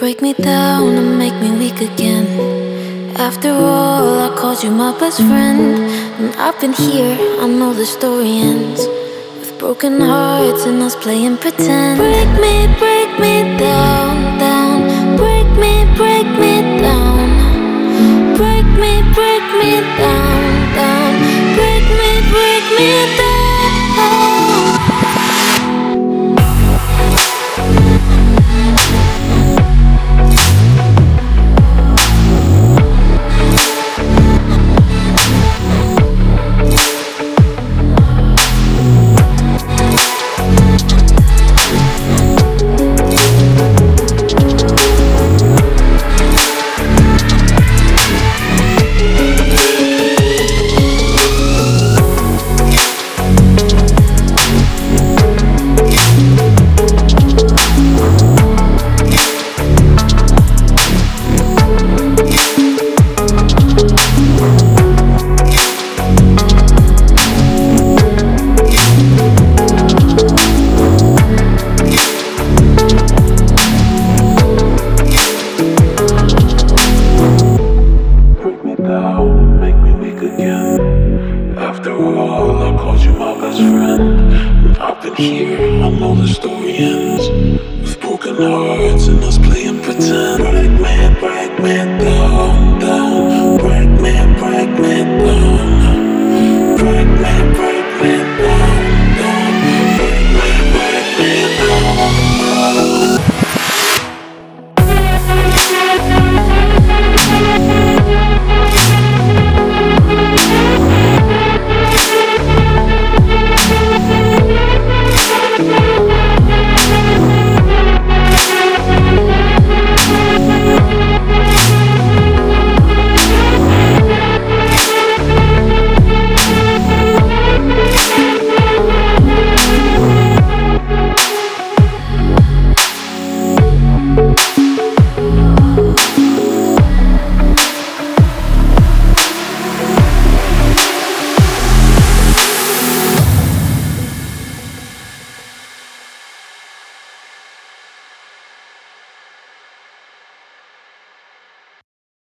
break me down and make me weak again. After all, I called you my best friend, and I've been here, I know the story ends with broken hearts and us playing pretend. Break me down, down. Break me down. Break me down, down. Break me down. Make me weak again. After all, I called you my best friend. I've been here, I know the story ends with broken hearts and us playing pretend. Break me down.